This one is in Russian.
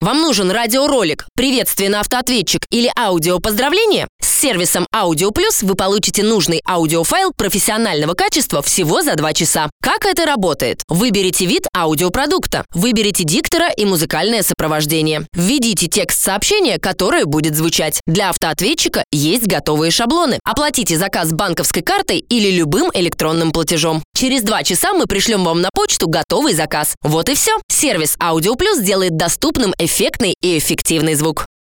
Вам нужен радиоролик, приветствие на автоответчик или аудиопоздравление? С сервисом Audio Plus вы получите нужный аудиофайл профессионального качества всего за 2 часа. Как это работает? Выберите вид аудиопродукта, выберите диктора и музыкальное сопровождение. Введите текст сообщения, которое будет звучать. Для автоответчика есть готовые шаблоны. Оплатите заказ банковской картой или любым электронным платежом. Через 2 часа мы пришлем вам на почту готовый заказ. Вот и все. Сервис Audio Plus делает доступным эффектный и эффективный звук.